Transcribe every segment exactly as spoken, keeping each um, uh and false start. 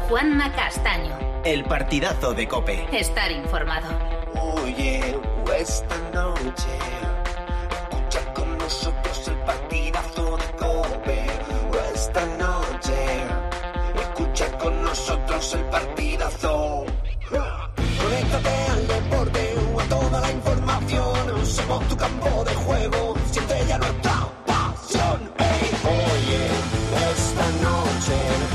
Juanma Castaño. El partidazo de COPE. Estar informado. Oye, esta noche escucha con nosotros el partidazo de COPE. Esta noche escucha con nosotros el partidazo. Conéctate al deporte o a toda la información. Somos tu campo de juego, siente ya nuestra pasión. Hey, oye, esta noche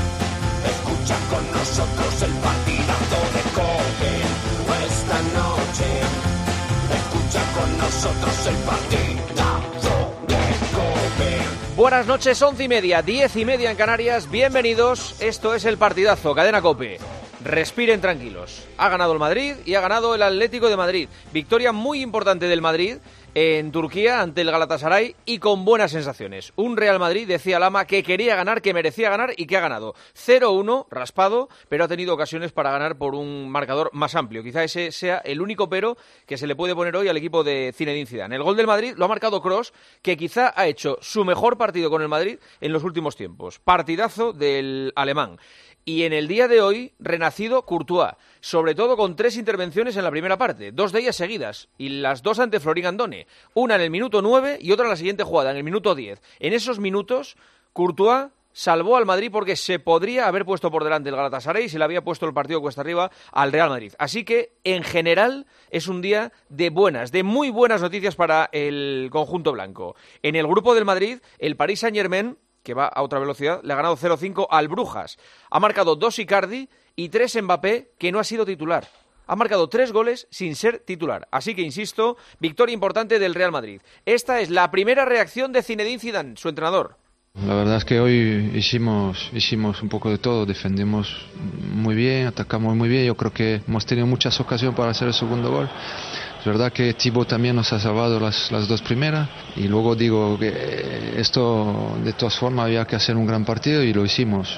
escucha con nosotros el partidazo de COPE. Esta noche escucha con nosotros el partidazo de COPE. Buenas noches, once y media, diez y media en Canarias. Bienvenidos, esto es el partidazo, Cadena COPE. Respiren tranquilos. Ha ganado el Madrid y ha ganado el Atlético de Madrid. Victoria muy importante del Madrid en Turquía ante el Galatasaray y con buenas sensaciones. Un Real Madrid, decía Lama, que quería ganar, que merecía ganar y que ha ganado. cero uno, raspado, pero ha tenido ocasiones para ganar por un marcador más amplio. Quizá ese sea el único pero que se le puede poner hoy al equipo de Zinedine Zidane. El gol del Madrid lo ha marcado Kroos, que quizá ha hecho su mejor partido con el Madrid en los últimos tiempos. Partidazo del alemán. Y en el día de hoy, renacido Courtois, sobre todo con tres intervenciones en la primera parte, dos de ellas seguidas, y las dos ante Florin Andone, una en el minuto nueve y otra en la siguiente jugada, en el minuto diez. En esos minutos, Courtois salvó al Madrid porque se podría haber puesto por delante el Galatasaray y se le había puesto el partido cuesta arriba al Real Madrid. Así que, en general, es un día de buenas, de muy buenas noticias para el conjunto blanco. En el grupo del Madrid, el Paris Saint-Germain, que va a otra velocidad, le ha ganado cero cinco al Brujas. Ha marcado dos Icardi y tres Mbappé, que no ha sido titular. Ha marcado tres goles sin ser titular. Así que, insisto, victoria importante del Real Madrid. Esta es la primera reacción de Zinedine Zidane, su entrenador. La verdad es que hoy hicimos, hicimos un poco de todo, defendimos muy bien, atacamos muy bien. Yo creo que hemos tenido muchas ocasiones para hacer el segundo gol. Es verdad que Thibaut también nos ha salvado las, las dos primeras y luego digo que esto de todas formas había que hacer un gran partido y lo hicimos.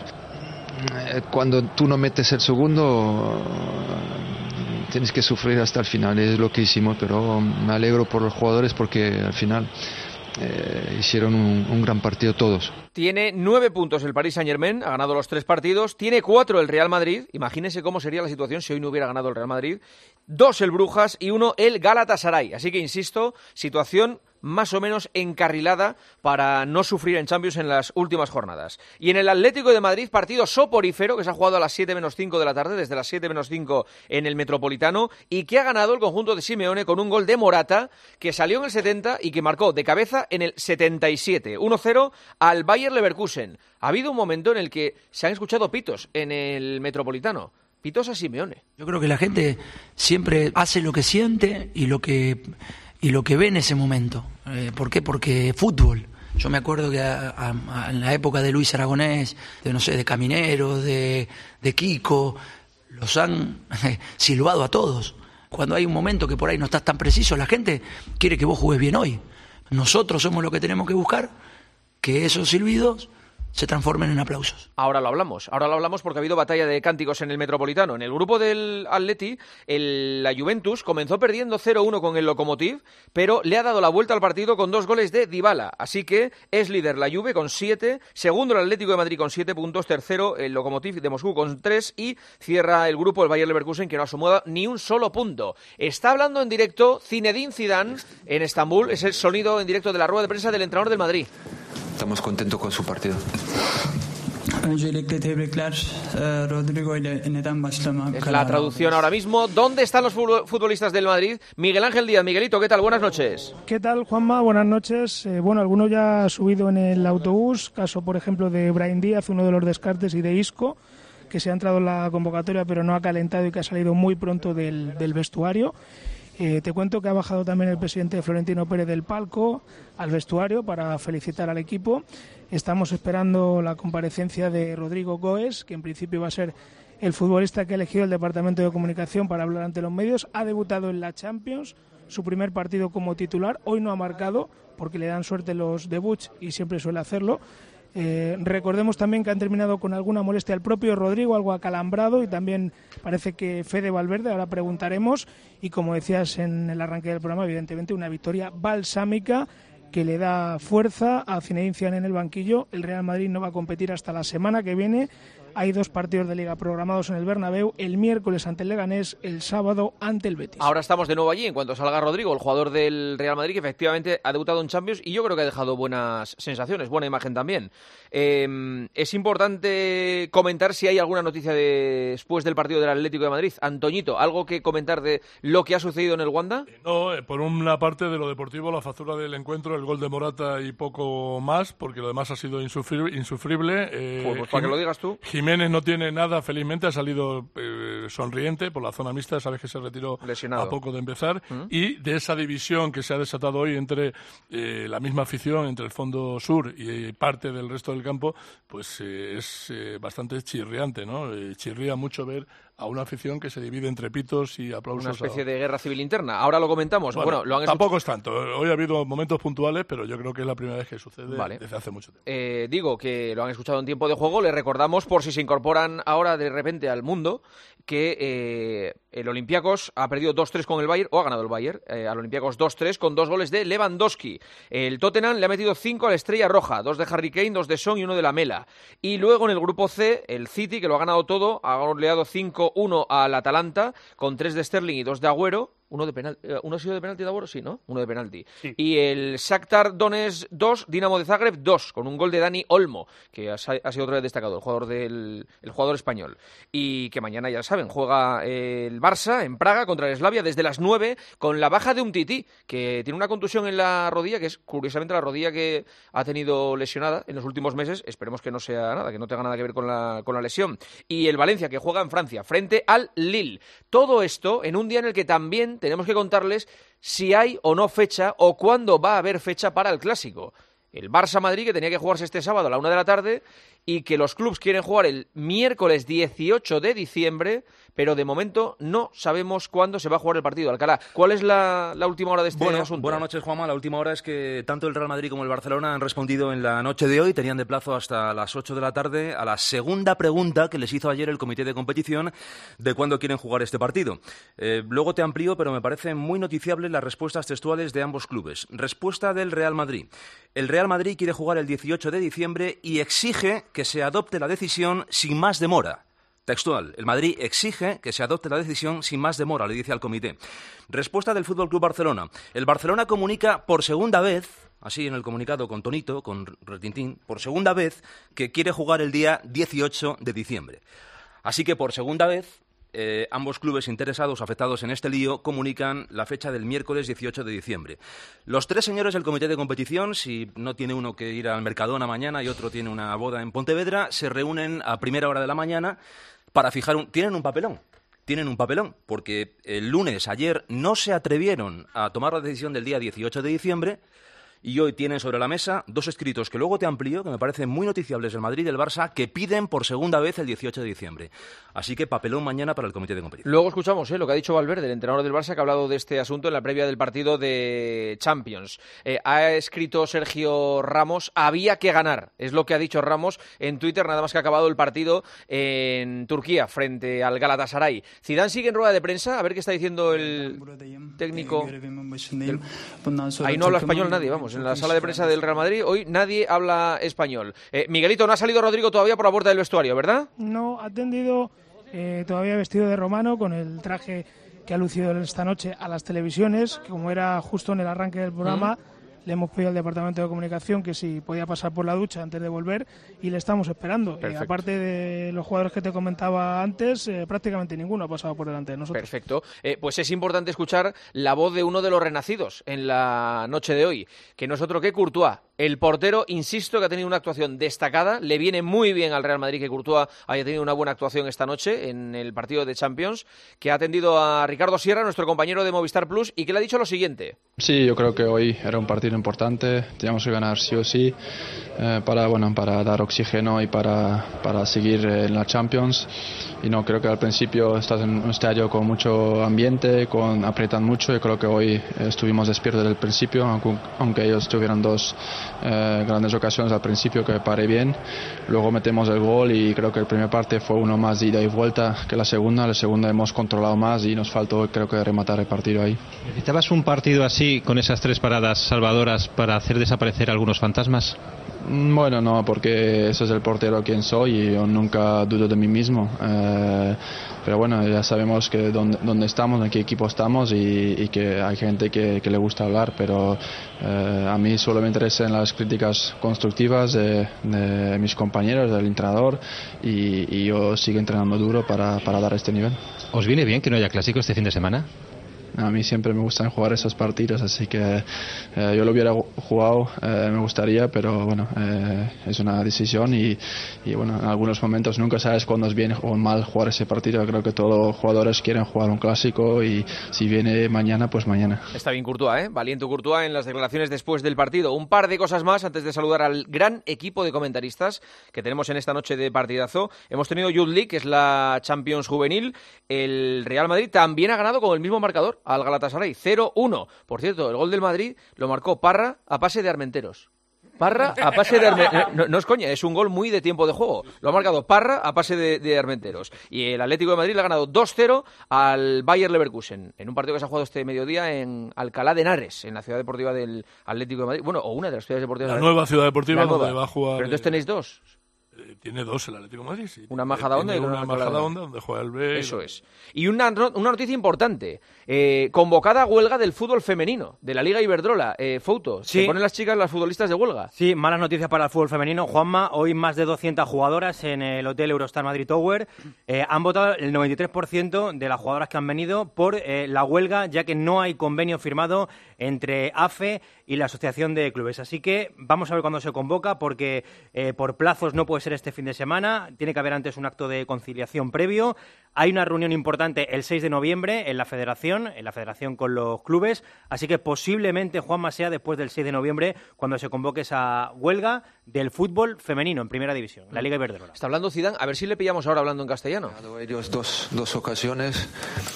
Cuando tú no metes el segundo tienes que sufrir hasta el final, es lo que hicimos, pero me alegro por los jugadores porque al final eh, hicieron un, un gran partido todos. Tiene nueve puntos el Paris Saint-Germain, ha ganado los tres partidos, tiene cuatro el Real Madrid, imagínense cómo sería la situación si hoy no hubiera ganado el Real Madrid, dos el Brujas y uno el Galatasaray, así que insisto, situación más o menos encarrilada para no sufrir en Champions en las últimas jornadas. Y en el Atlético de Madrid, partido soporífero que se ha jugado a las siete menos cinco de la tarde, desde las siete menos cinco en el Metropolitano, y que ha ganado el conjunto de Simeone con un gol de Morata, que salió en el setenta y que marcó de cabeza en el setenta y siete. uno cero al Bayer Leverkusen. Ha habido un momento en el que se han escuchado pitos en el Metropolitano. Pitos a Simeone. Yo creo que la gente siempre hace lo que siente y lo que... y lo que ve en ese momento. Eh, ¿Por qué? Porque fútbol. Yo me acuerdo que a, a, a, en la época de Luis Aragonés, de no sé, de Caminero, de, de Kiko, los han eh, silbado a todos. Cuando hay un momento que por ahí no estás tan preciso, la gente quiere que vos jugues bien hoy. Nosotros somos los que tenemos que buscar que esos silbidos se transformen en aplausos. Ahora lo hablamos, ahora lo hablamos porque ha habido batalla de cánticos en el Metropolitano. En el grupo del Atleti, el, la Juventus comenzó perdiendo cero uno con el Lokomotiv, pero le ha dado la vuelta al partido con dos goles de Dybala. Así que es líder la Juve con siete, segundo el Atlético de Madrid con siete puntos, tercero el Lokomotiv de Moscú con tres y cierra el grupo el Bayer Leverkusen, que no ha sumado ni un solo punto. Está hablando en directo Zinedine Zidane en Estambul, es el sonido en directo de la rueda de prensa del entrenador del Madrid. Estamos contentos con su partido. Es la traducción ahora mismo. ¿Dónde están los futbolistas del Madrid? Miguel Ángel Díaz. Miguelito, ¿qué tal? Buenas noches. ¿Qué tal, Juanma? Buenas noches. Eh, bueno, algunos ya ha subido en el autobús, caso por ejemplo de Brahim Díaz, uno de los descartes, y de Isco, que se ha entrado en la convocatoria pero no ha calentado y que ha salido muy pronto del, del vestuario. Eh, te cuento que ha bajado también el presidente Florentino Pérez del palco al vestuario para felicitar al equipo. Estamos esperando la comparecencia de Rodrigo Goes, que en principio va a ser el futbolista que ha elegido el Departamento de Comunicación para hablar ante los medios. Ha debutado en la Champions, su primer partido como titular. Hoy no ha marcado porque le dan suerte los debuts y siempre suele hacerlo. Eh, recordemos también que han terminado con alguna molestia el propio Rodrigo, algo acalambrado, y también parece que Fede Valverde, ahora preguntaremos, y como decías en el arranque del programa, evidentemente una victoria balsámica que le da fuerza a Zinedine Zidane en el banquillo. El Real Madrid no va a competir hasta la semana que viene. Hay dos partidos de Liga programados en el Bernabéu, el miércoles ante el Leganés, el sábado ante el Betis. Ahora estamos de nuevo allí, en cuanto salga Rodrigo, el jugador del Real Madrid, que efectivamente ha debutado en Champions y yo creo que ha dejado buenas sensaciones, buena imagen también. Eh, es importante comentar si hay alguna noticia de, después del partido del Atlético de Madrid. Antoñito, ¿algo que comentar de lo que ha sucedido en el Wanda? No, eh, por una parte de lo deportivo, la factura del encuentro, el gol de Morata y poco más, porque lo demás ha sido insufrible. insufrible. Eh, pues, pues para que lo digas tú. Jiménez no tiene nada, felizmente, ha salido eh, sonriente por la zona mixta, sabes que se retiró lesionado a poco de empezar, ¿Mm? y de esa división que se ha desatado hoy entre eh, la misma afición, entre el fondo sur y parte del resto del campo, pues eh, es eh, bastante chirriante, ¿no? Eh, chirría mucho ver a una afición que se divide entre pitos y aplausos. Una especie a... de guerra civil interna. Ahora lo comentamos. Bueno, bueno lo han tampoco es tanto. Hoy ha habido momentos puntuales, pero yo creo que es la primera vez que sucede vale. desde hace mucho tiempo. Eh, digo que lo han escuchado en tiempo de juego. Les recordamos, por si se incorporan ahora de repente al mundo, que eh, el Olympiacos ha perdido dos tres con el Bayern, o ha ganado el Bayern, eh, al Olympiacos dos tres con dos goles de Lewandowski. El Tottenham le ha metido cinco a la Estrella Roja, dos de Harry Kane, dos de Son y uno de Lamela. Y luego en el grupo C, el City, que lo ha ganado todo, ha goleado cinco uno al Atalanta, con tres de Sterling y dos de Agüero. Uno de penal, uno ha sido de penalti de Agüero, sí, ¿no? Uno de penalti. Sí. Y el Shakhtar Donetsk dos, Dinamo de Zagreb dos, con un gol de Dani Olmo, que ha, ha sido otra vez destacado, el jugador del el jugador español. Y que mañana, ya saben, juega el Barça en Praga contra el Slavia desde las nueve, con la baja de Umtiti, que tiene una contusión en la rodilla, que es curiosamente la rodilla que ha tenido lesionada en los últimos meses. Esperemos que no sea nada, que no tenga nada que ver con la, con la lesión. Y el Valencia, que juega en Francia, frente al Lille. Todo esto en un día en el que también tenemos que contarles si hay o no fecha o cuándo va a haber fecha para el Clásico. El Barça-Madrid, que tenía que jugarse este sábado a la una de la tarde, y que los clubs quieren jugar el miércoles dieciocho de diciembre, pero de momento no sabemos cuándo se va a jugar el partido. Alcalá, ¿cuál es la, la última hora de este bueno, asunto? Buenas noches, Juanma. La última hora es que tanto el Real Madrid como el Barcelona han respondido en la noche de hoy. Tenían de plazo hasta las ocho de la tarde a la segunda pregunta que les hizo ayer el comité de competición de cuándo quieren jugar este partido. Eh, luego te amplío, pero me parecen muy noticiables las respuestas textuales de ambos clubes. Respuesta del Real Madrid. El Real Madrid quiere jugar el dieciocho de diciembre y exige que se adopte la decisión sin más demora. Textual, el Madrid exige que se adopte la decisión sin más demora, le dice al comité. Respuesta del F C Barcelona. El Barcelona comunica por segunda vez, así en el comunicado con tonito, con retintín, por segunda vez que quiere jugar el día dieciocho de diciembre. Así que por segunda vez, eh, ambos clubes interesados, afectados en este lío, comunican la fecha del miércoles dieciocho de diciembre. Los tres señores del comité de competición, si no tiene uno que ir al Mercadona mañana y otro tiene una boda en Pontevedra, se reúnen a primera hora de la mañana para fijar un... Tienen un papelón. Tienen un papelón, porque el lunes, ayer, no se atrevieron a tomar la decisión del día dieciocho de diciembre y hoy tienen sobre la mesa dos escritos que luego te amplío, que me parecen muy noticiables del Madrid y del Barça, que piden por segunda vez el dieciocho de diciembre. Así que papelón mañana para el comité de competición. Luego escuchamos eh, lo que ha dicho Valverde, el entrenador del Barça, que ha hablado de este asunto en la previa del partido de Champions. Eh, ha escrito Sergio Ramos, había que ganar, es lo que ha dicho Ramos en Twitter, nada más que ha acabado el partido en Turquía frente al Galatasaray. Zidane sigue en rueda de prensa, a ver qué está diciendo el técnico. Del... Ahí no habla español nadie, vamos. En la sala de prensa del Real Madrid hoy nadie habla español. Eh, Miguelito, no ha salido Rodrigo todavía por la puerta del vestuario, ¿verdad? No, ha atendido eh, todavía vestido de romano con el traje que ha lucido esta noche a las televisiones, que como era justo en el arranque del programa, ¿Mm? Le hemos pedido al Departamento de Comunicación que si podía pasar por la ducha antes de volver y le estamos esperando. Eh, aparte de los jugadores que te comentaba antes, eh, prácticamente ninguno ha pasado por delante de nosotros. Perfecto. Eh, pues es importante escuchar la voz de uno de los renacidos en la noche de hoy, que no es otro que Courtois. El portero, insisto, que ha tenido una actuación destacada. Le viene muy bien al Real Madrid que Courtois haya tenido una buena actuación esta noche en el partido de Champions, que ha atendido a Ricardo Sierra, nuestro compañero de Movistar Plus, y que le ha dicho lo siguiente. Sí, yo creo que hoy era un partido importante. Teníamos que ganar sí o sí eh, para, bueno, para dar oxígeno y para, para seguir en la Champions. Y no, creo que al principio estás en un estadio con mucho ambiente, con apretan mucho, y creo que hoy estuvimos despiertos desde el principio, aunque, aunque ellos tuvieron dos eh, grandes ocasiones al principio que paré bien, luego metemos el gol y creo que el primer parte fue uno más de ida y vuelta que la segunda, la segunda hemos controlado más y nos faltó creo que rematar el partido ahí. ¿Necesitabas un partido así con esas tres paradas salvadoras para hacer desaparecer algunos fantasmas? Bueno, no, porque eso es el portero quien soy y yo nunca dudo de mí mismo. Eh, pero bueno, ya sabemos que dónde, dónde estamos, en qué equipo estamos y, y que hay gente que, que le gusta hablar, pero eh, a mí solo me interesan las críticas constructivas de, de mis compañeros, del entrenador y, y yo sigo entrenando duro para, para dar este nivel. ¿Os viene bien que no haya clásico este fin de semana? A mí siempre me gustan jugar esos partidos, así que eh, yo lo hubiera jugado, eh, me gustaría, pero bueno, eh, es una decisión y, y bueno, en algunos momentos nunca sabes cuándo es bien o mal jugar ese partido. Creo que todos los jugadores quieren jugar un clásico y si viene mañana, pues mañana. Está bien Courtois, ¿eh? Valiente Courtois en las declaraciones después del partido. Un par de cosas más antes de saludar al gran equipo de comentaristas que tenemos en esta noche de partidazo. Hemos tenido Youth League, que es la Champions Juvenil. El Real Madrid también ha ganado con el mismo marcador al Galatasaray, cero uno. Por cierto, el gol del Madrid lo marcó Parra a pase de Armenteros. Parra a pase de Armenteros. No, no es coña, es un gol muy de tiempo de juego. Lo ha marcado Parra a pase de, de Armenteros. Y el Atlético de Madrid le ha ganado dos cero al Bayer Leverkusen, en un partido que se ha jugado este mediodía en Alcalá de Henares, en la ciudad deportiva del Atlético de Madrid. Bueno, o una de las ciudades deportivas. La de nueva ciudad deportiva la donde nueva. va a jugar. Pero entonces tenéis dos. Tiene dos el Atlético de Madrid, sí. Una Majadahonda y una una Majadahonda donde juega el B. Eso es. Y una, una noticia importante. Eh, convocada huelga del fútbol femenino, de la Liga Iberdrola. Eh, Fouto, sí. ¿se ponen las chicas, las futbolistas de huelga? Sí, malas noticias para el fútbol femenino. Juanma, hoy más de doscientas jugadoras en el Hotel Eurostar Madrid Tower. Eh, han votado el noventa y tres por ciento de las jugadoras que han venido por eh, la huelga, ya que no hay convenio firmado entre A F E y la Asociación de Clubes. Así que vamos a ver cuándo se convoca, porque eh, por plazos no puede ser este fin de semana. Tiene que haber antes un acto de conciliación previo. Hay una reunión importante el seis de noviembre en la Federación, en la Federación con los clubes. Así que posiblemente, Juanma, sea después del seis de noviembre cuando se convoque esa huelga del fútbol femenino en Primera División, la Liga Iberdrola. Está hablando Zidane, a ver si le pillamos ahora hablando en castellano. Ellos dos, dos ocasiones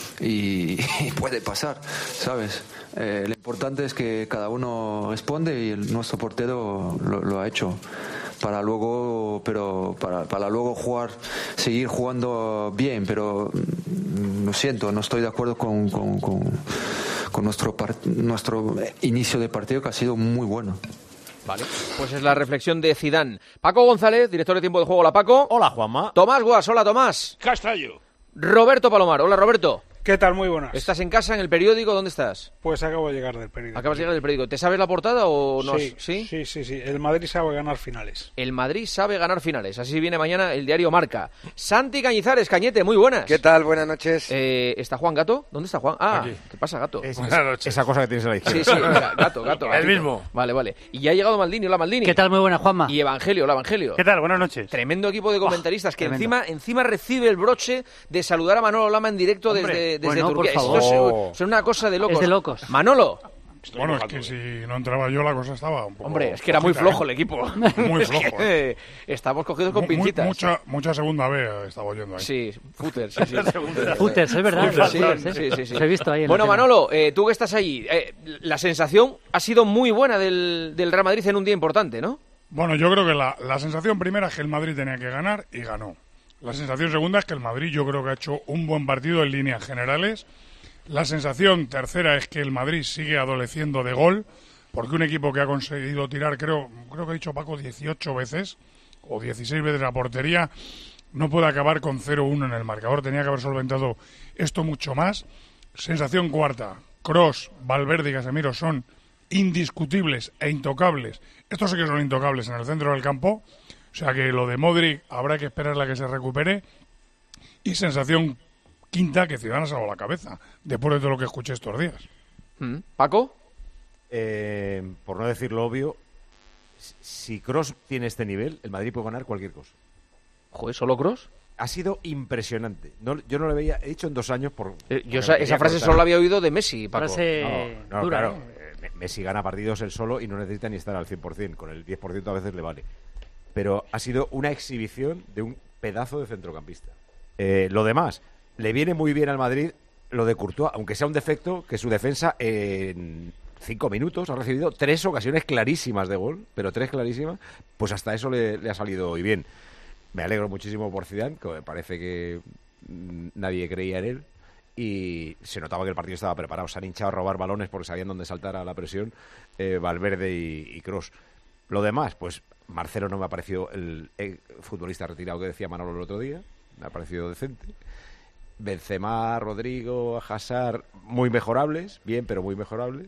y, y puede pasar, ¿sabes? Eh, lo importante es que cada uno responde y el, nuestro portero lo, lo ha hecho para luego, pero para, para luego jugar, seguir jugando bien, pero mm, lo siento, no estoy de acuerdo con, con, con, con nuestro, part, nuestro inicio de partido, que ha sido muy bueno. Vale, pues es la reflexión de Zidane. Paco González, director de Tiempo de Juego. Hola, Paco. Hola, Juanma. Tomás Guas, hola, Tomás. Castallo. Roberto Palomar, hola, Roberto. ¿Qué tal? Muy buenas. ¿Estás en casa, en el periódico? ¿Dónde estás? Pues acabo de llegar del periódico. Acabas de llegar del periódico. ¿Te sabes la portada o no? Sí, sí, sí, sí, sí. El Madrid sabe ganar finales. El Madrid sabe ganar finales. Así viene mañana el diario Marca. Santi Cañizares, Cañete, muy buenas. ¿Qué tal? Buenas noches. Eh, ¿Está Juan Gato? ¿Dónde está Juan? Ah, Aquí. ¿Qué pasa, Gato? Es, buenas noches. Esa cosa que tienes a la izquierda. Sí, sí, o sea, Gato, Gato. El gatito. mismo. Vale, vale. Y ya ha llegado Maldini. Hola, Maldini. ¿Qué tal? Muy buena, Juanma. Y Evangelio, hola, Evangelio. ¿Qué tal? Buenas noches. Tremendo equipo de comentaristas oh, que encima, encima recibe el broche de saludar a Manolo Lama en directo Hombre, desde, desde bueno, Turquía. por favor. Esto es, es una cosa de locos. Es de locos. Manolo. Bueno, es que si no entraba yo la cosa estaba un poco... Hombre, es que era muy flojo el equipo. Muy es flojo. Que, eh. Estamos cogidos con muy, pincitas. Mucha, mucha segunda B estaba oyendo ahí. Sí, footers, sí, sí. Footers, es verdad. Footers, sí, footers, sí, sí, sí. Se he visto ahí en Bueno, la Manolo, eh, tú que estás allí, eh, la sensación ha sido muy buena del, del Real Madrid en un día importante, ¿no? Bueno, yo creo que la, la sensación primera es que el Madrid tenía que ganar y ganó. La sensación segunda es que el Madrid yo creo que ha hecho un buen partido en líneas generales. La sensación tercera es que el Madrid sigue adoleciendo de gol, porque un equipo que ha conseguido tirar, creo, creo que ha dicho Paco, dieciocho veces o dieciséis veces la portería, no puede acabar con cero uno en el marcador. Tenía que haber solventado esto mucho más. Sensación cuarta, Kroos, Valverde y Casemiro son indiscutibles e intocables. Estos sí que son intocables en el centro del campo. O sea que lo de Modric habrá que esperar a que se recupere. Y sensación quinta, que Zidane ha salvado la cabeza, después de todo lo que escuché estos días. ¿Mm? ¿Paco? Eh, por no decir lo obvio, si Kroos tiene este nivel, el Madrid puede ganar cualquier cosa. Joder, ¿solo Kroos? Ha sido impresionante. No, yo no lo había hecho en dos años por... Eh, yo esa, esa frase solo la había oído de Messi, Paco. Frase no, no, dura, claro. ¿eh? Messi gana partidos él solo y no necesita ni estar al cien por ciento. Con el diez por ciento a veces le vale. Pero ha sido una exhibición de un pedazo de centrocampista. Eh, lo demás, le viene muy bien al Madrid lo de Courtois, aunque sea un defecto, que su defensa, eh, cinco minutos, ha recibido tres ocasiones clarísimas de gol, pero tres clarísimas, pues hasta eso le, le ha salido hoy bien. Me alegro muchísimo por Zidane, que me parece que nadie creía en él, y se notaba que el partido estaba preparado. Se han hinchado a robar balones porque sabían dónde saltar a la presión eh, Valverde y, y Kroos. Lo demás, pues Marcelo no me ha parecido el, el futbolista retirado que decía Manolo el otro día, me ha parecido decente. Benzema, Rodrigo, Hazard, muy mejorables, bien, pero muy mejorables.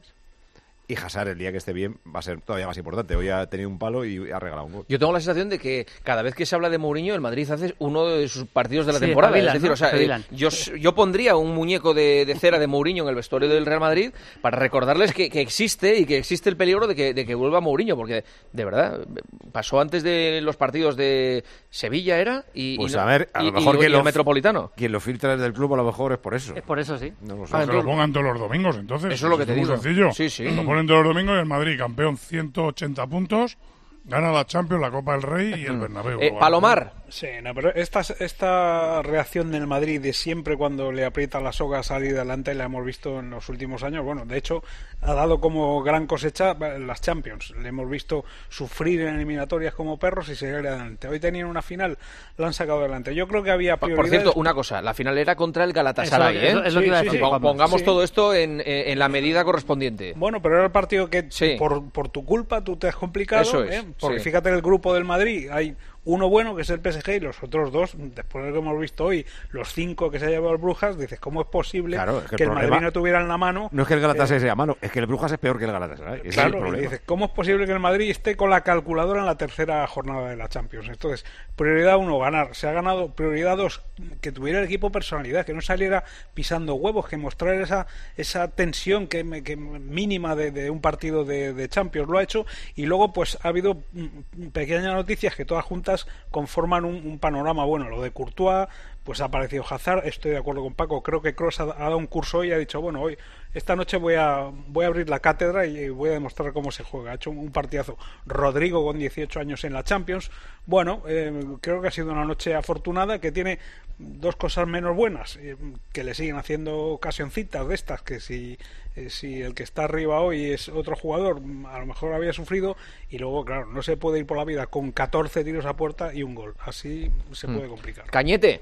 Y Hazard, el día que esté bien, va a ser todavía más importante. Hoy ha tenido un palo y ha regalado un gol. Yo tengo la sensación de que cada vez que se habla de Mourinho, el Madrid hace uno de sus partidos de la sí, temporada. Pavilan, es decir, ¿no? o sea, eh, yo, yo pondría un muñeco de, de cera de Mourinho en el vestuario del Real Madrid para recordarles que, que existe y que existe el peligro de que, de que vuelva Mourinho, porque de verdad pasó antes de los partidos de Sevilla, ¿era? Y, Pues y no, a ver, a y, lo mejor y, que y lo, el Metropolitano. Quien lo filtra desde el club a lo mejor es por eso. Es por eso, sí. No lo sé. Pues que lo pongan todos los domingos, entonces. Eso es lo que te muy digo. sencillo. Sí, sí. Lo ponen todos los domingos y el Madrid, campeón, ciento ochenta puntos, gana la Champions, la Copa del Rey y el Bernabéu. Eh, Palomar. Sí, no, pero esta, esta reacción del Madrid de siempre cuando le aprieta la soga a salir adelante la hemos visto en los últimos años. Bueno, de hecho, ha dado como gran cosecha las Champions. Le hemos visto sufrir en eliminatorias como perros y seguir adelante. Hoy tenían una final, la han sacado adelante. Yo creo que había prioridades... Por cierto, una cosa, la final era contra el Galatasaray, Eso, ¿eh? eso es lo que iba a Sí, decir, sí, sí. Pongamos sí. todo esto en, en la medida correspondiente. Bueno, pero era el partido que Sí. por, por tu culpa tú te has complicado. Eso es, ¿eh? Porque sí. fíjate, el grupo del Madrid hay uno bueno, que es el P S G, y los otros dos, después de lo que hemos visto hoy, los cinco que se ha llevado el Brujas, dices, ¿cómo es posible Claro, es que el que el problema- Madrid no tuviera en la mano? No es que el Galatasaray eh, sea mano, es que el Brujas es peor que el Galatasaray. Ese es el Claro, y problema. dices, ¿cómo es posible que el Madrid esté con la calculadora en la tercera jornada de la Champions? Entonces, prioridad uno, ganar. Se ha ganado. Prioridad dos, que tuviera el equipo personalidad, que no saliera pisando huevos, que mostrar esa esa tensión que, me- que mínima de, de un partido de, de Champions. Lo ha hecho, y luego pues ha habido mm, pequeñas noticias que todas juntas conforman un, un panorama bueno. Lo de Courtois, pues ha aparecido Hazard, estoy de acuerdo con Paco, creo que Kroos ha, ha dado un curso hoy y ha dicho, bueno, hoy esta noche voy a voy a abrir la cátedra y voy a demostrar cómo se juega. Ha hecho un, un partidazo. Rodrigo con dieciocho años en la Champions. Bueno, eh, creo que ha sido una noche afortunada, que tiene dos cosas menos buenas, eh, que le siguen haciendo ocasioncitas de estas, que si eh, si el que está arriba hoy es otro jugador, a lo mejor había sufrido, y luego, claro, no se puede ir por la vida con catorce tiros a puerta y un gol. Así se puede complicar. Cañete.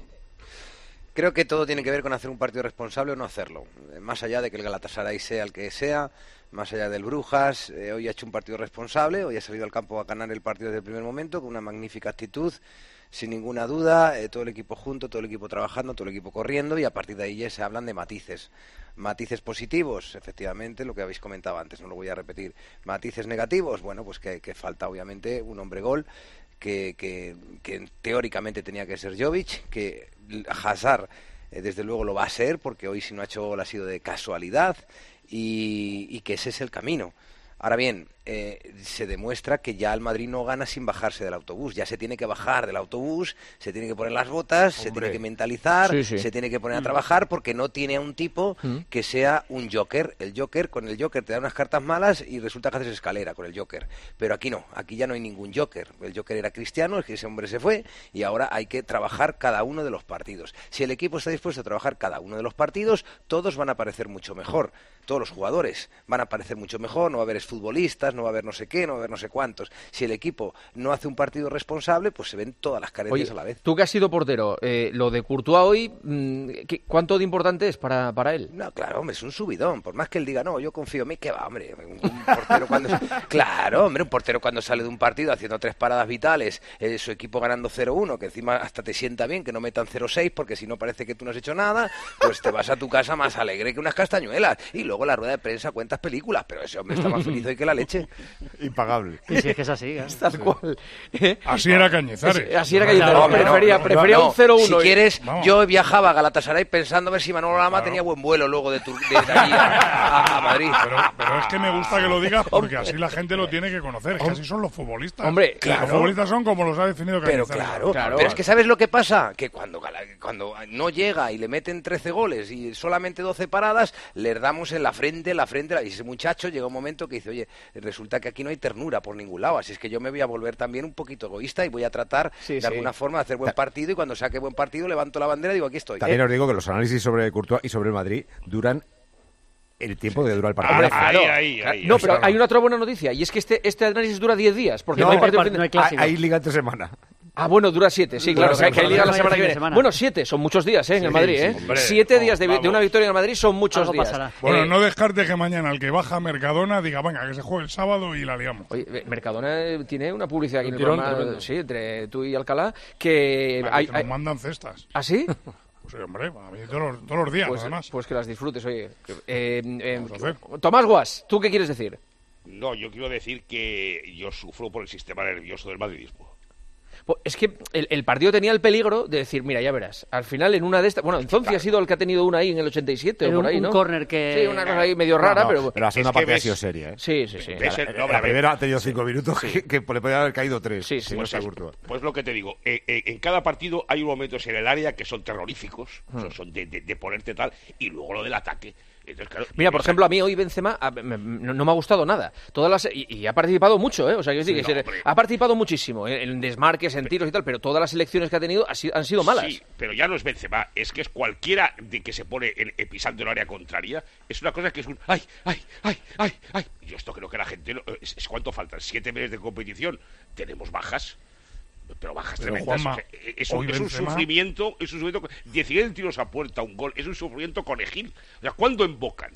Creo que todo tiene que ver con hacer un partido responsable o no hacerlo. Eh, Más allá de que el Galatasaray sea el que sea, más allá del Brujas, eh, hoy ha hecho un partido responsable, hoy ha salido al campo a ganar el partido desde el primer momento con una magnífica actitud, sin ninguna duda, eh, todo el equipo junto, todo el equipo trabajando, todo el equipo corriendo, y a partir de ahí ya se hablan de matices. Matices positivos, efectivamente, lo que habéis comentado antes, no lo voy a repetir. Matices negativos, bueno, pues que, que falta obviamente un hombre gol, que, que, que teóricamente tenía que ser Jovic, que Hazard eh, desde luego lo va a ser, porque hoy si no ha hecho gol ha sido de casualidad, y, y que ese es el camino. Ahora bien, eh, se demuestra que ya el Madrid no gana sin bajarse del autobús. Ya se tiene que bajar del autobús, se tiene que poner las botas, Hombre. se tiene que mentalizar, Sí, sí. se tiene que poner a Mm. trabajar, porque no tiene a un tipo Mm. que sea un Joker. El Joker, con el Joker te da unas cartas malas y resulta que haces escalera con el Joker. Pero aquí no, aquí ya no hay ningún Joker. El Joker era Cristiano, es que ese hombre se fue, y ahora hay que trabajar cada uno de los partidos. Si el equipo está dispuesto a trabajar cada uno de los partidos, todos van a parecer mucho mejor. Todos los jugadores van a parecer mucho mejor, no va a haber exfutbolistas, no va a haber no sé qué, no va a haber no sé cuántos. Si el equipo no hace un partido responsable, pues se ven todas las carencias Oye, a la vez. tú que has sido portero, eh, lo de Courtois hoy, mm, ¿qué- ¿cuánto de importante es para, para él? No, claro, hombre, es un subidón. Por más que él diga, no, yo confío en mí, que va, hombre. Un, un portero cuando... Claro, hombre, un portero cuando sale de un partido haciendo tres paradas vitales, eh, su equipo ganando cero uno, que encima hasta te sienta bien que no metan cero seis, porque si no parece que tú no has hecho nada, pues te vas a tu casa más alegre que unas castañuelas. Y luego la rueda de prensa cuentas películas, pero ese hombre está más feliz hoy que la leche. Impagable. Y si es que es así, ¿eh? Tal cual. ¿Eh? Así era Cañizares. Es- Así era Cañizares. No, hombre, no, prefería no, prefería no. un cero uno. Si y- quieres, Vamos. yo viajaba a Galatasaray pensando a ver si Manolo Lama tenía buen vuelo luego de, Tur- de, de allí a, a- a Madrid. Pero, pero es que me gusta que lo digas, porque así la gente lo tiene que conocer. Que así son los futbolistas. Hombre, Los claro. futbolistas son como los ha definido Pero Cañizares. claro, Claro. pero es que ¿sabes lo que pasa? Que cuando, Gala- cuando no llega y le meten trece goles y solamente doce paradas, le damos en la frente, en la frente, y ese muchacho llega un momento que dice, oye, resulta que aquí no hay ternura por ningún lado, así es que yo me voy a volver también un poquito egoísta y voy a tratar Sí, de sí. alguna forma de hacer buen partido, y cuando saque buen partido levanto la bandera y digo, aquí estoy. También os digo que los análisis sobre Courtois y sobre el Madrid duran el tiempo que dura el partido. Ah, ahí, claro. ahí, ahí, no, ahí, pero claro. hay una otra buena noticia, y es que este, este análisis dura diez días, porque no, No, hay partido. no hay- fin- no hay clásico. Hay- hay liga entre semana. Ah, bueno, dura siete, sí, Dura claro, que hay, que hay semana. liga la No hay semana que fin de viene. semana. Bueno, siete, son muchos días, ¿eh? En Sí, el Madrid, sí, ¿eh? hombre. Siete días de, Vamos. de una victoria en el Madrid son muchos Algo días. pasará. Bueno, Eh, no descarte que mañana el que baja a Mercadona diga, venga, que se juegue el sábado y la liamos. Oye, Mercadona eh, tiene una publicidad aquí en Un el tirón programa, tremendo. sí, entre tú y Alcalá, que Aquí hay, que nos hay- mandan cestas. ¿Ah, sí? Pues sí, hombre, a mí todos los, todos los días, Pues, además. pues que las disfrutes, oye. Eh, eh, Vamos a hacer. Tomás Guas, ¿tú qué quieres decir? No, yo quiero decir que yo sufro por el sistema nervioso del madridismo. Pues es que el, el partido tenía el peligro de decir, mira, ya verás, al final en una de estas... Bueno, Enzonzi ha sido el que ha tenido una ahí en el ochenta y siete Era o por un- ahí, un ¿no? córner que- Sí, una cosa ahí medio rara, No, pero... pero la segunda Es que parte ha ves- sido seria, ¿eh? Sí, sí, sí. Ves el- La, no, la a ver, primera ha tenido cinco minutos que, que le podían haber caído tres. Sí, sí. como Pues, esa es- Courtois. pues lo que te digo, eh, eh, en cada partido hay momentos en el área que son terroríficos, Hmm. son, son de, de- de ponerte tal, y luego lo del ataque. Entonces, claro, Mira, por esa- ejemplo, a mí hoy Benzema a- me- me- no, no me ha gustado nada. Todas las y, y ha participado mucho, ¿eh? O sea, que sí, Sí, que no, se- hombre. ha participado muchísimo en, en desmarques, en tiros y tal, pero todas las elecciones que ha tenido ha sido- han sido malas. Sí, pero ya no es Benzema, es que es cualquiera de que se pone en- eh, pisando el área contraria, es una cosa que es un ay, ay, ay, ay, ay. Yo esto creo que la gente, no- es, es cuánto faltan, siete meses de competición, tenemos bajas, pero bajas Pero, tremendas. Juanma, O sea, eh, es, un, hoy es un Benzema- sufrimiento, es un sufrimiento, diecinueve tiros a puerta, un gol, es un sufrimiento conejil. O sea, ¿cuándo invocan?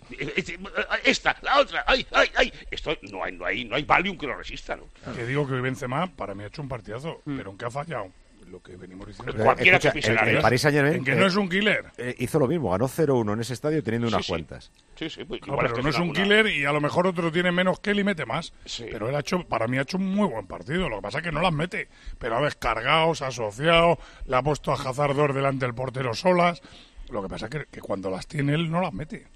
Esta, la otra, ay, ay, ay. Esto no hay, no hay, no hay Valium que lo resista, ¿no? Que digo que hoy Benzema para mí ha hecho un partidazo, pero ¿en qué ha fallado? Lo que venimos diciendo. Pero, Cualquiera escucha, que pise el, el el área. Paris Saint-Germain En que no es un killer. eh, hizo lo mismo, ganó cero uno en ese estadio teniendo Sí, unas sí. cuantas. Sí, sí, pues No, igual pero que no es un una- killer y a lo mejor otro tiene menos que él y mete más. Sí. Pero él ha hecho, para mí ha hecho un muy buen partido. Lo que pasa es que no las mete. Pero ha descargado, se ha asociado, le ha puesto a Hazard dos delante del portero solas. Lo que pasa es que, que cuando las tiene él no las mete.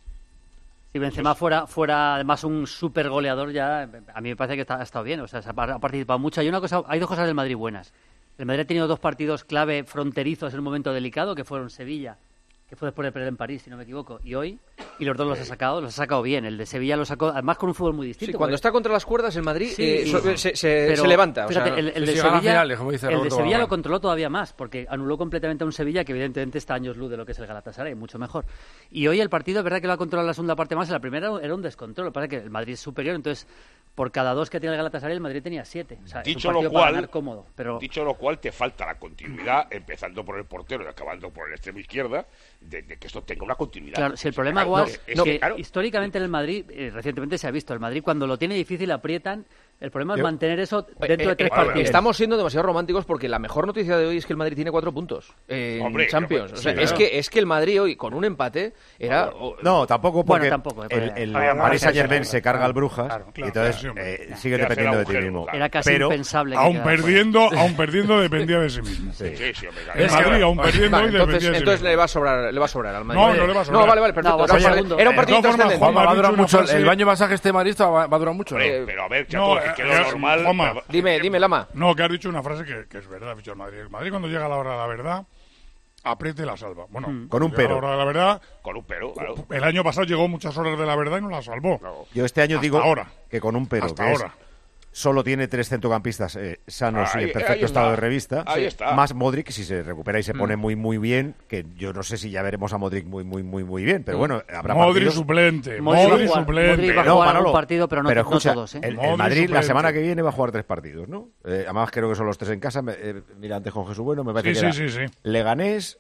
Si Benzema fuera, fuera además un super goleador, ya a mí me parece que está, ha estado bien. O sea, se ha, ha participado mucho. Hay, una cosa, hay dos cosas del Madrid buenas. El Madrid ha tenido dos partidos clave fronterizos en un momento delicado, que fueron Sevilla, que fue después de perder en París, si no me equivoco, y hoy, y los dos los ha sacado, los ha sacado bien. El de Sevilla lo sacó, además con un fútbol muy distinto. Sí, cuando porque- está contra las cuerdas el Madrid Sí, eh, so- sí. se, se- Pero, se levanta. o fíjate, sea, el, el Sí, de sí, gana Sevilla, finales, como dice el de Roberto Sevilla Barba. lo controló todavía más, porque anuló completamente a un Sevilla que evidentemente está años luz de lo que es el Galatasaray, mucho mejor. Y hoy el partido es verdad que lo ha controlado la segunda parte más, en la primera era un descontrol, lo que pasa es que el Madrid es superior, entonces por cada dos que tiene el Galatasaray el Madrid tenía siete. O sea, es Dicho un lo partido para cual, ganar cómodo, pero dicho lo cual, te falta la continuidad, empezando por el portero y acabando por el extremo izquierda, de, de que esto tenga una continuidad. claro, si el problema, Claro, Guas, es es que, que claro, históricamente en el Madrid, eh, recientemente se ha visto, el Madrid cuando lo tiene difícil aprietan, el problema es Yo- mantener eso dentro de Eh, tres eh, partidos. Estamos siendo demasiado románticos porque la mejor noticia de hoy es que el Madrid tiene cuatro puntos en Hombre, Champions. pero- O sea, sí, es, claro. que, es que el Madrid hoy con un empate era... No, tampoco porque Bueno, tampoco, eh, el, porque- el Había más Paris Saint-Germain claro, se carga claro, al Brujas claro, y claro, entonces claro, sí, eh, hombre. sigue Te hace dependiendo de el ti agujero, mismo. claro. Era casi Pero, impensable. que Aún quedara fuera. perdiendo, aún perdiendo dependía de sí mismo. Sí, sí, hombre, claro. El Es que- Madrid, aún perdiendo Vale, hoy dependía entonces de sí entonces mismo. le va a sobrar le va a sobrar al Madrid. No, no le va a sobrar. No, vale, vale, perfecto. No, era, va un a ser partido- segundo. era un De partido todas formas, trascendente. Juanma, Va a ha durar dicho mucho, una frase- el baño masaje este madridista va, va a durar mucho. ¿no? Hombre, pero a ver, chato, No, es que eh, lo eh, normal... Juanma. Dime, dime, Lama. No, que has dicho una frase que, que es verdad, ha dicho el Madrid. El Madrid cuando llega a la hora de la verdad, apriete la salva. Bueno, Mm. Con un llega pero. a la hora de la verdad, Con un pero, claro. el año pasado llegó muchas horas de la verdad y no la salvó. Yo este año Hasta digo ahora. que con un pero, Hasta que es- ahora. solo tiene tres centrocampistas eh, sanos Ahí- y en perfecto ahí estado está. de revista. Ahí está. Más Modric, si se recupera y se pone Mm. muy, muy bien, que yo no sé si ya veremos a Modric muy, muy, muy, muy bien, pero bueno, habrá Modric partidos... suplente, Modric va a Modric jugar, suplente. Modric va a No, jugar Manolo, algún partido, pero no, no escucha, todos, ¿eh? El, el Modric Madrid la suplente. semana que viene va a jugar tres partidos, ¿no? Eh, además creo que son los tres en casa. me- eh, mira, antes con Jesús Bueno, me parece Sí, que sí, era sí, sí. Leganés,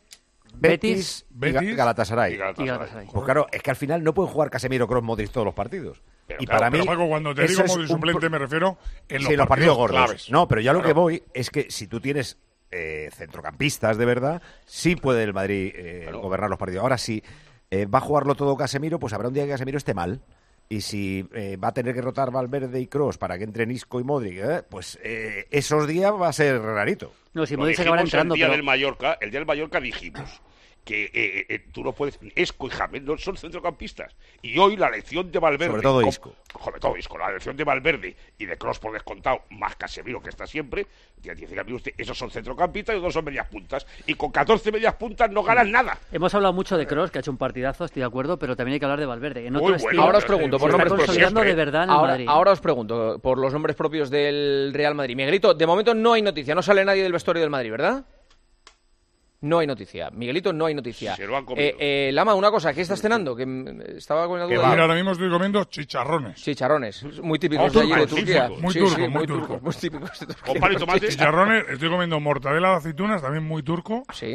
Betis, Betis, y Ga- Betis Galatasaray. y Galatasaray. Y Galatasaray. Pues claro, es que al final no pueden jugar Casemiro, Kroos, Modric todos los partidos. Pero y claro, para mí, Pero Paco, cuando te eso digo es Modric un suplente pro- me refiero en los, sí, los partidos gordos. claves. No, pero yo a lo Claro. que voy es que si tú tienes eh, centrocampistas de verdad, sí puede el Madrid eh, Claro. gobernar los partidos. Ahora, si eh, va a jugarlo todo Casemiro, pues habrá un día que Casemiro esté mal. Y si eh, va a tener que rotar Valverde y Kroos para que entren Isco y Modric, eh, pues eh, esos días va a ser rarito. No, si Lo Modric se acabará dijimos entrando, el día pero del Mallorca, el día del Mallorca dijimos que eh, eh, tú no puedes... Isco y James no son centrocampistas. Y hoy la elección de Valverde... Sobre todo com- Isco. Sobre todo Isco. La elección de Valverde y de Kroos por descontado, más Casemiro que está siempre, ya dice que usted, esos son centrocampistas y dos son medias puntas. Y con catorce medias puntas no ganas nada. hemos hablado mucho de Kroos, que ha hecho un partidazo, estoy de acuerdo, pero también hay que hablar de Valverde. En Muy otro bueno. estilo, Ahora os pregunto por se está nombres propios. consolidando de siempre. verdad en el Ahora, Madrid. ahora os pregunto por los nombres propios del Real Madrid. Miguelito, de momento no hay noticia, no sale nadie del vestuario del Madrid, ¿verdad? No hay noticia. Miguelito, no hay noticia. Se lo han comido. Eh, eh, Lama, una cosa, ¿qué estás cenando? Que mm, estaba con la duda. Mira, ahora mismo estoy comiendo chicharrones. Chicharrones, muy típicos Oh, de allí de turcos, Turquía. Muy Sí, turco, sí, muy turco. Muy típicos de Turquía. Con pan y tomate. Chicharrones, estoy comiendo mortadela de aceitunas, también muy turco. Sí.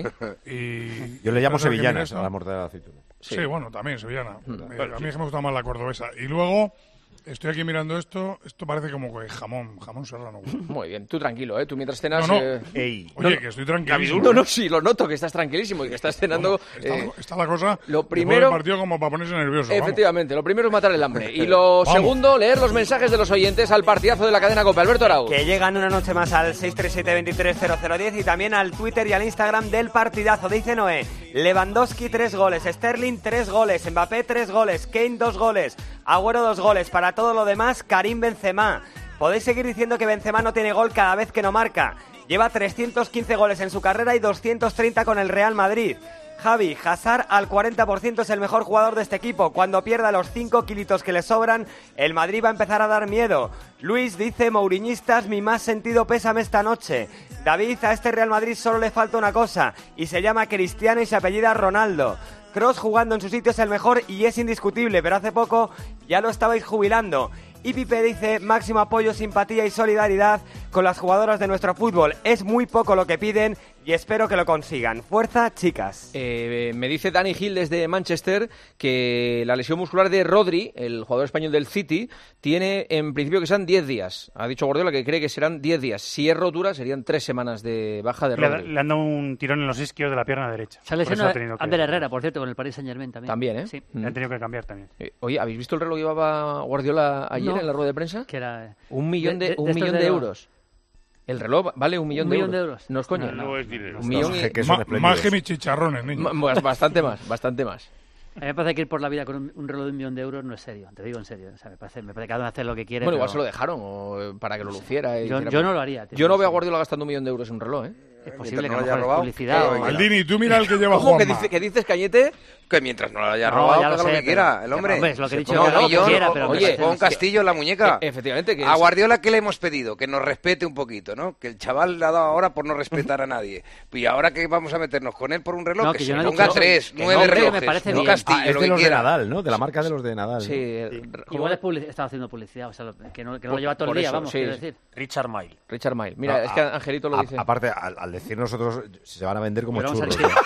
Y Yo le llamo ¿sabes qué sevillanas viene a la esto? mortadela de aceituna. Sí, bueno, también sevillana. Mm. Eh, Bueno, a mí sí. es que me gusta más la cordobesa. Y luego estoy aquí mirando esto, esto parece como que jamón, jamón serrano. Muy bien, tú tranquilo, ¿eh? Tú mientras cenas... No, no. eh, Ey. Oye, no, que estoy tranquilísimo. No, no, sí, lo noto, que estás tranquilísimo y que estás cenando... Está, eh, está la cosa lo después primero- del partido como para ponerse nervioso. vamos. Efectivamente, lo primero es matar el hambre. Y lo Vamos. segundo, leer los mensajes de los oyentes al partidazo de la cadena COPE. Alberto Arau. Que llegan una noche más al seis tres siete, veintitrés cero cero diez y también al Twitter y al Instagram del partidazo. Dice Noé, Lewandowski tres goles, Sterling tres goles, Mbappé tres goles, Kane dos goles, Agüero dos goles. Para todo lo demás, Karim Benzema. Podéis seguir diciendo que Benzema no tiene gol cada vez que no marca. Lleva trescientos quince goles en su carrera y doscientos treinta con el Real Madrid. Javi, Hazard al cuarenta por ciento es el mejor jugador de este equipo. Cuando pierda los cinco kilitos que le sobran, el Madrid va a empezar a dar miedo. Luis dice, mouriñistas, mi más sentido pésame esta noche. David, a este Real Madrid solo le falta una cosa, y se llama Cristiano y se apellida Ronaldo. Kroos jugando en su sitio es el mejor y es indiscutible, pero hace poco ya lo estabais jubilando. Y Pipe dice, máximo apoyo, simpatía y solidaridad con las jugadoras de nuestro fútbol. Es muy poco lo que piden y espero que lo consigan. Fuerza, chicas. Eh, me dice Dani Gil desde Manchester que la lesión muscular de Rodri, el jugador español del City, tiene en principio que sean diez días. Ha dicho Guardiola que cree que serán diez días. Si es rotura, serían tres semanas de baja de Le, Rodri. le han dado un tirón en los isquios de la pierna derecha. Se ha Por eso lesionado ha tenido que- Ander Herrera, por cierto, con el Paris Saint-Germain también. También, ¿eh? Sí. Le han tenido que cambiar también. Eh, Oye, ¿habéis visto el reloj que llevaba Guardiola ayer No. en la rueda de prensa? Que era... Un millón de, de- de un estos millón de, de- euros. El reloj vale un millón, Un de, millón de euros. euros. No es coña. No, no es dinero. Un millón y... Que son Ma- espléndidos. más que mis chicharrones, niño. Ma- pues bastante más, bastante más. A mí me parece que ir por la vida con un, un reloj de un millón de euros no es serio, te digo en serio. O sea, me parece, me parece que cada uno hace lo que quiere. Bueno, igual pero- se lo dejaron o, eh, para que lo luciera. y Yo- hiciera- yo no lo haría, tío. Yo no veo a Guardiola gastando un millón de euros en un reloj, ¿eh? Es posible que no a lo lo haya mejor es robado, publicidad que o... lo quiera. Maldini, tú mira el que lleva ¿Cómo que, Juanma. dice, que dices, Cañete? Que mientras no lo haya No, robado, ya que lo haga lo sé, que pero- quiera, el que, hombre. hombre, es lo que he Se dicho, ponga que haga lo que millón, quiera, pero oye, me parece- pon castillo en la muñeca. E- efectivamente que A es- Guardiola, ¿qué le hemos pedido? Que nos respete un poquito, ¿no? Que el chaval le ha dado ahora por no respetar a nadie. Y ahora que vamos a meternos con él por un reloj, No, que, que se yo no he ponga dicho- tres, que no, nueve hombre, me relojes, parece un bien. castillo, Ah, es lo de que los de quiera. Nadal, ¿no? De la marca de los de Nadal. Sí, ¿no? el- Igual es publici- estaba haciendo publicidad, o sea, lo- que no, que no lo Por- lleva todo el por día, eso, vamos, sí. quiero decir. Richard Mille. Richard Mille. Mira, No, es que a- Angelito lo a- dice. Aparte, al, al decir nosotros, se van a vender como Pero vamos a churros.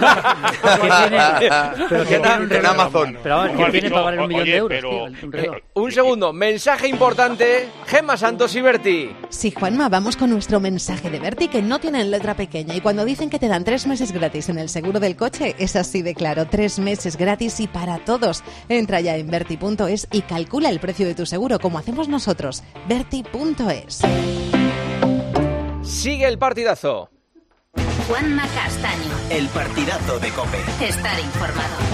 ver, ¿qué tiene- pero ¿qué tiene un En reloj? Amazon. Pero vamos, No, ¿qué has tiene dicho, para valer un millón oye, de euros, pero- tío? Un reloj. Eh, un segundo, mensaje importante. Gemma Santos y Berti. Sí, Juanma, vamos con nuestro mensaje de Berti que no tiene letra pequeña y cuando dicen que te dan tres meses gratis en el seguro del coche, es así de claro, tres meses gratis y para todos. Entra ya en Berti punto es y calcula el precio de tu seguro como hacemos nosotros. Berti punto es. Sigue el partidazo. Juanma Castaño. El partidazo de COPE. Estar informado.